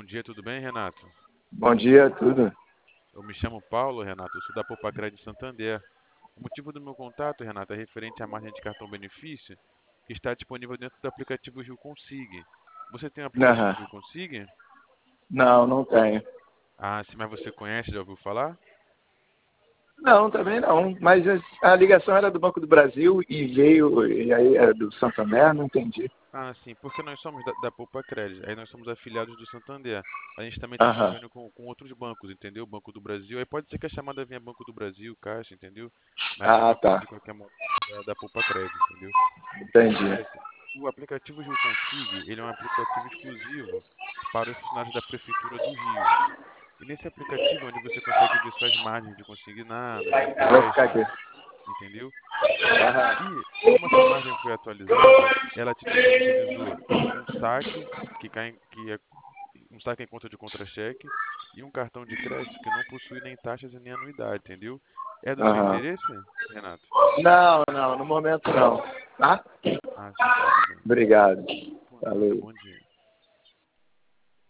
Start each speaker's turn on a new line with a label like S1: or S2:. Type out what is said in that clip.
S1: dia, tudo bem, Renato?
S2: Bom dia, tudo?
S1: Eu me chamo Paulo, Renato, eu sou da Poupa-Crédito Santander. O motivo do meu contato, Renato, é referente à margem de cartão benefício que está disponível dentro do aplicativo Rio Consig. Você tem o aplicativo
S2: Aham.
S1: Rio Consig?
S2: Não, não tenho.
S1: Ah, sim, mas você conhece, já ouviu falar?
S2: Não, também não. Mas a ligação era do Banco do Brasil e veio, e aí era do Santander, não entendi.
S1: Ah, sim, porque nós somos da Poupa Crédito, aí nós somos afiliados do Santander. A gente também tem
S2: Aham.
S1: convênio com outros bancos, entendeu? Banco do Brasil, aí pode ser que a chamada venha Banco do Brasil, Caixa, entendeu? Mas
S2: Ah,
S1: pode vir
S2: tá.
S1: de qualquer momento da Poupa Crédito, entendeu? O que
S2: Entendi.
S1: acontece? O aplicativo Rio Consig, ele é um aplicativo exclusivo para os funcionários da Prefeitura do Rio. E nesse aplicativo é onde você consegue ver suas margens de consignado, de
S2: Vou ficar
S1: empréstimo,
S2: aqui.
S1: entendeu?
S2: Aham.
S1: E como a sua margem foi atualizada, ela te disponibilizou um saque um saque em conta de contra-cheque e um cartão de crédito que não possui nem taxas e nem anuidade, entendeu? É do seu
S2: Aham.
S1: interesse, Renato?
S2: Não, não, no momento não. Tá?
S1: Ah, sim, tudo bem.
S2: Obrigado.
S1: Por nada,
S2: Valeu.
S1: bom dia.